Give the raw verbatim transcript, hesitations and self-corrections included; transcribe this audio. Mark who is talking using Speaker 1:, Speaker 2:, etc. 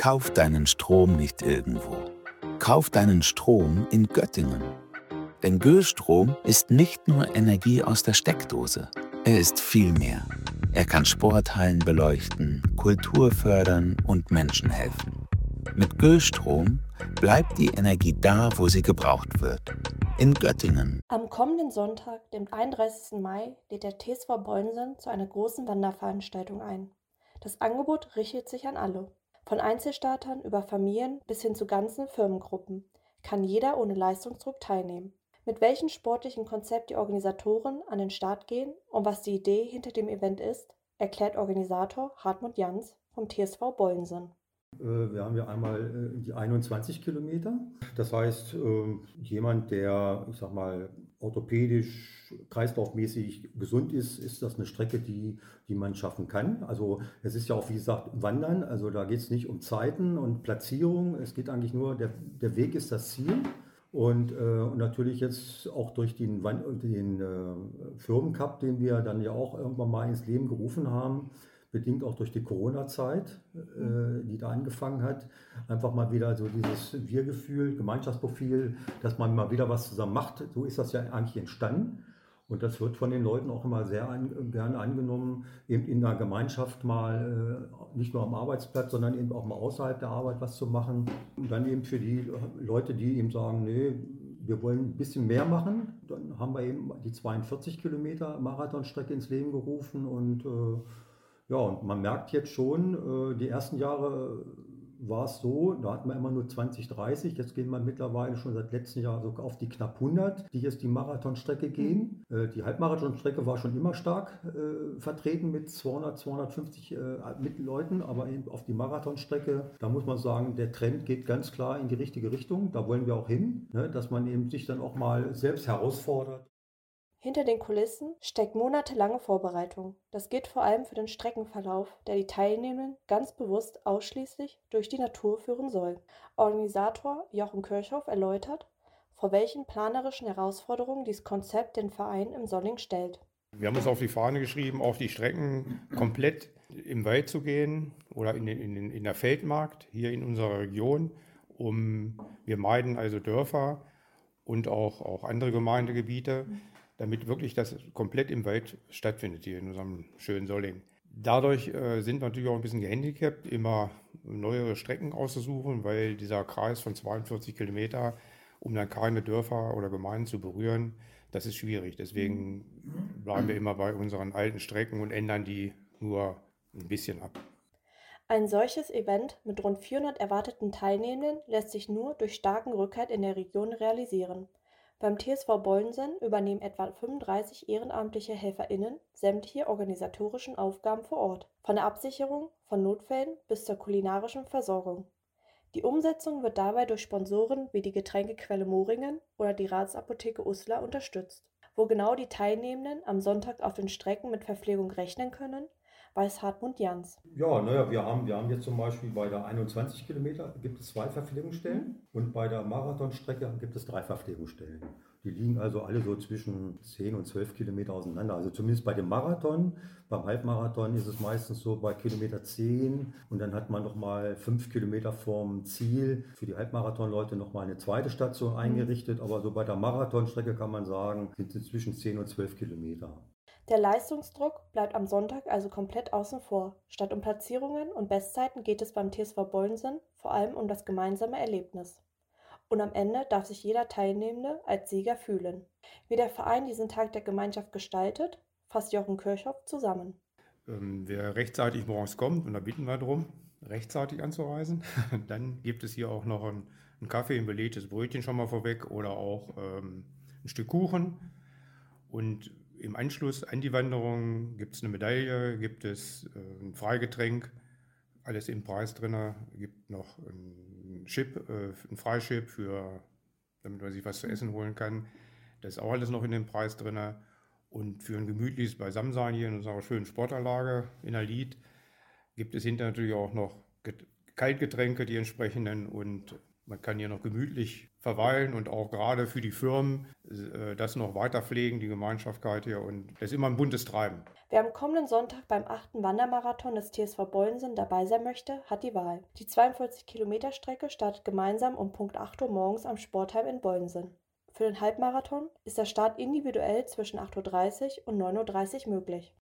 Speaker 1: Kauf deinen Strom nicht irgendwo. Kauf deinen Strom in Göttingen. Denn Göstrom ist nicht nur Energie aus der Steckdose. Er ist viel mehr. Er kann Sporthallen beleuchten, Kultur fördern und Menschen helfen. Mit Göstrom bleibt die Energie da, wo sie gebraucht wird. In Göttingen.
Speaker 2: Am kommenden Sonntag, dem einunddreißigsten Mai, lädt der T S V Bollnsen zu einer großen Wanderveranstaltung ein. Das Angebot richtet sich an alle. Von Einzelstartern über Familien bis hin zu ganzen Firmengruppen kann jeder ohne Leistungsdruck teilnehmen. Mit welchem sportlichen Konzept die Organisatoren an den Start gehen und was die Idee hinter dem Event ist, erklärt Organisator Hartmut Jans vom T S V Bollnsen.
Speaker 3: Wir haben ja einmal die einundzwanzig Kilometer. Das heißt, jemand, der, ich sag mal, orthopädisch, kreislaufmäßig gesund ist, ist das eine Strecke, die, die man schaffen kann. Also es ist ja auch, wie gesagt, Wandern. Also da geht es nicht um Zeiten und Platzierung. Es geht eigentlich nur, der, der Weg ist das Ziel. Und, äh, und natürlich jetzt auch durch den, den äh, Firmencup, den wir dann ja auch irgendwann mal ins Leben gerufen haben, bedingt auch durch die Corona-Zeit, äh, die da angefangen hat, einfach mal wieder so dieses Wir-Gefühl, Gemeinschaftsprofil, dass man mal wieder was zusammen macht. So ist das ja eigentlich entstanden. Und das wird von den Leuten auch immer sehr an, gerne angenommen, eben in der Gemeinschaft mal, äh, nicht nur am Arbeitsplatz, sondern eben auch mal außerhalb der Arbeit was zu machen. Und dann eben für die Leute, die eben sagen, nee, wir wollen ein bisschen mehr machen, dann haben wir eben die zweiundvierzig Kilometer Marathonstrecke ins Leben gerufen. Und äh, ja, und man merkt jetzt schon, äh, die ersten Jahre war es so, da hatten wir immer nur zwanzig, dreißig, jetzt gehen wir mittlerweile schon seit letztem Jahr sogar auf die knapp hundert, die jetzt die Marathonstrecke gehen. Äh, die Halbmarathonstrecke war schon immer stark äh, vertreten mit zweihundert, zweihundertfünfzig äh, mit Leuten, aber eben auf die Marathonstrecke, da muss man sagen, der Trend geht ganz klar in die richtige Richtung, da wollen wir auch hin, ne, dass man eben sich dann auch mal selbst herausfordert.
Speaker 2: Hinter den Kulissen steckt monatelange Vorbereitung. Das gilt vor allem für den Streckenverlauf, der die Teilnehmenden ganz bewusst ausschließlich durch die Natur führen soll. Organisator Jochen Kirchhoff erläutert, vor welchen planerischen Herausforderungen dieses Konzept den Verein im Solling stellt.
Speaker 4: Wir haben uns auf die Fahne geschrieben, auf die Strecken komplett im Wald zu gehen oder in, den, in, den, in der Feldmarkt hier in unserer Region. Um, wir meiden also Dörfer und auch, auch andere Gemeindegebiete, damit wirklich das komplett im Wald stattfindet hier in unserem schönen Solling. Dadurch äh, sind wir natürlich auch ein bisschen gehandicapt, immer neuere Strecken auszusuchen, weil dieser Kreis von zweiundvierzig Kilometer, um dann keine Dörfer oder Gemeinden zu berühren, das ist schwierig. Deswegen bleiben wir immer bei unseren alten Strecken und ändern die nur ein bisschen ab.
Speaker 2: Ein solches Event mit rund vierhundert erwarteten Teilnehmenden lässt sich nur durch starken Rückhalt in der Region realisieren. Beim T S V Bollnsen übernehmen etwa fünfunddreißig ehrenamtliche HelferInnen sämtliche organisatorischen Aufgaben vor Ort, von der Absicherung von Notfällen bis zur kulinarischen Versorgung. Die Umsetzung wird dabei durch Sponsoren wie die Getränkequelle Moringen oder die Ratsapotheke Uslar unterstützt. Wo genau die Teilnehmenden am Sonntag auf den Strecken mit Verpflegung rechnen können, weiß Hartmut Jans.
Speaker 3: Ja, naja, wir haben, wir haben jetzt zum Beispiel bei der einundzwanzig Kilometer gibt es zwei Verpflegungsstellen und bei der Marathonstrecke gibt es drei Verpflegungsstellen. Die liegen also alle so zwischen zehn und zwölf Kilometer auseinander. Also zumindest bei dem Marathon. Beim Halbmarathon ist es meistens so bei Kilometer zehn und dann hat man nochmal fünf Kilometer vorm Ziel für die Halbmarathonleute nochmal eine zweite Station eingerichtet. Aber so bei der Marathonstrecke kann man sagen, sind es zwischen zehn und zwölf Kilometer.
Speaker 2: Der Leistungsdruck bleibt am Sonntag also komplett außen vor. Statt um Platzierungen und Bestzeiten geht es beim T S V Bollnsen vor allem um das gemeinsame Erlebnis. Und am Ende darf sich jeder Teilnehmende als Sieger fühlen. Wie der Verein diesen Tag der Gemeinschaft gestaltet, fasst Jochen Kirchhoff zusammen.
Speaker 4: Ähm, wer rechtzeitig morgens kommt, und da bitten wir darum, rechtzeitig anzureisen, dann gibt es hier auch noch einen, einen Kaffee, ein belegtes Brötchen schon mal vorweg oder auch ähm, ein Stück Kuchen. Und im Anschluss an die Wanderung gibt es eine Medaille, gibt es äh, ein Freigetränk, alles im Preis drin, gibt noch ein Chip, äh, ein Freichip, für, damit man sich was zu essen holen kann. Das ist auch alles noch in dem Preis drin. Und für ein gemütliches Beisammensein hier in unserer schönen Sportanlage in der Lied gibt es hinterher natürlich auch noch Kaltgetränke, die entsprechenden, und Man kann hier noch gemütlich verweilen und auch gerade für die Firmen äh, das noch weiter pflegen, die Gemeinschaftkeit hier. Und das ist immer ein buntes Treiben.
Speaker 2: Wer am kommenden Sonntag beim achten Wandermarathon des T S V Bollensen dabei sein möchte, hat die Wahl. Die zweiundvierzig Kilometer Strecke startet gemeinsam um Punkt acht Uhr morgens am Sportheim in Bollensen. Für den Halbmarathon ist der Start individuell zwischen acht Uhr dreißig und neun Uhr dreißig möglich.